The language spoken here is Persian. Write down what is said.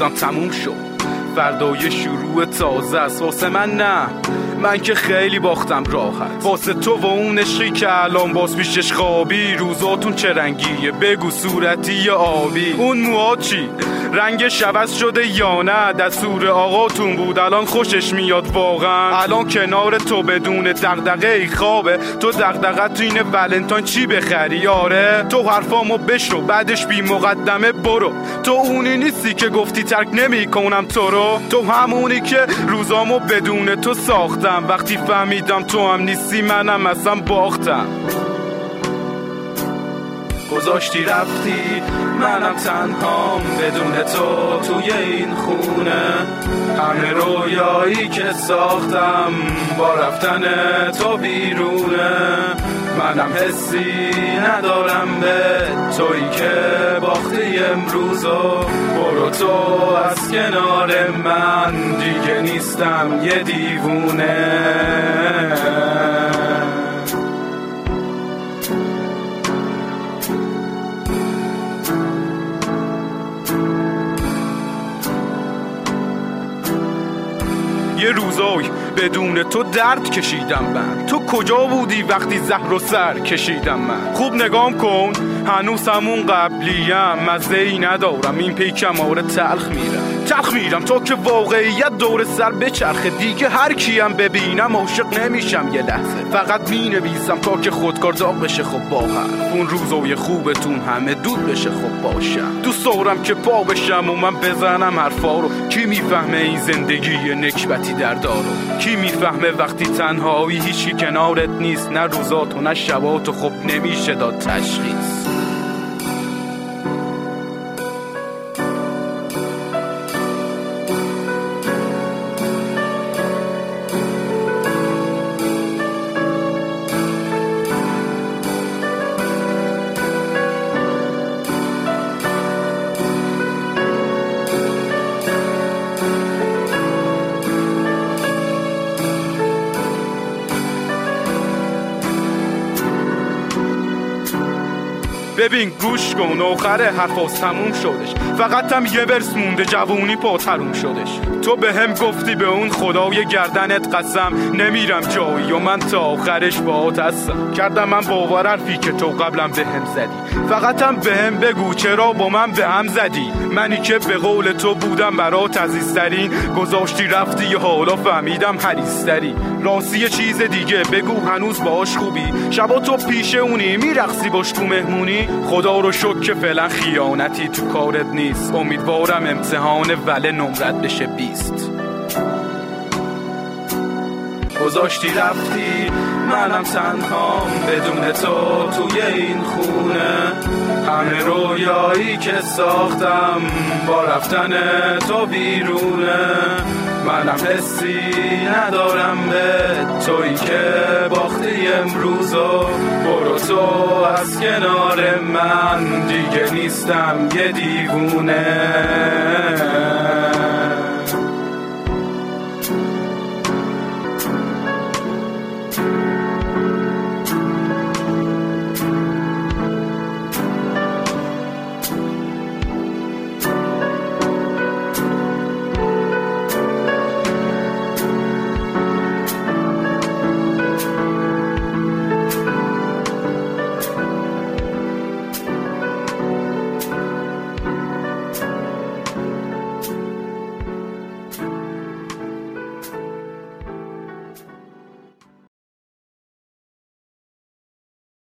روزم تموم شد، فردای شروع تازه است. واسه من نه، من که خیلی باختم راحت. واسه تو و اون عشقی که الان باز پیشش خوابی، روزاتون چه رنگیه بگو، صورتی یا آبی؟ اون موها چی رنگش عوض شده یا نه؟ دستور آقاتون بود الان خوشش میاد واقعا؟ الان کنار تو بدون دغدغه ای خوابه. تو دغدغت تو اینه ولنتاین چی بخری؟ آره تو حرفامو بشو بعدش بی مقدمه برو. تو اونی نیستی که گفتی ترک نمی کنم تو رو. تو همونی که روزامو بدون تو ساختم. وقتی فهمیدم تو هم نیستی منم اصلا باختم. گذاشتی رفتی منم تنهام بدون تو توی این خونه. همه رویایی که ساختم با رفتن تو بیرونه. منم حسی ندارم به تویی که باختی امروزو. برو تو از کنار من، دیگه نیستم یه دیوونه. یه روزای بدون تو درد کشیدم من. تو کجا بودی وقتی زهر و سر کشیدم من؟ خوب نگام کن هنوز همون قبلیم. مزه ای ندارم این پیکم آره تلخ میرم تا که واقعیت دور سر بچرخه. دیگه هر کیم ببینم عاشق نمیشم یه لحظه. فقط مینویسم تا که خودکار داغ بشه. خب با حرف اون روزای خوبتون همه دود بشه. خب باشم دوست دارم که پا بشم و من بزنم حرفا رو. کی میفهمه این زندگی نکبتی در دارو؟ کی میفهمه وقتی تنهایی هیچی کنارت نیست؟ نه روزاتو نه شباتو خب نمیشه داد تشخیص. ببین گوش کن آخر حرفاز تموم شدش. فقط هم یه ورس مونده جوونی پا تروم شدش. تو به هم گفتی به اون خدای گردنت قسم نمیرم جایی و من تا آخرش باهات هستم. کردم من باور حرفی که تو قبلا به هم زدی. فقط هم به هم بگو چرا با من به هم زدی؟ منی که به قول تو بودم برات عزیزترین. گذاشتی رفتی حالا فهمیدم حریصتری. راستی یه چیز دیگه بگو هنوز باش خوبی؟ شبا تو پیش اونی میرقصی باش تو مهمونی؟ خدا رو شکر که فعلا خیانتی تو کارت نیست. امیدوارم امتحان وله نمرت بشه 20. گذاشتی رفتی منم تنهام بدون تو توی این خونه. همه رویایی که ساختم با رفتن تو بیرونه. منم حسی ندارم به تویی که باختی امروزو. برو تو از کنار من، دیگه نیستم یه دیوونه.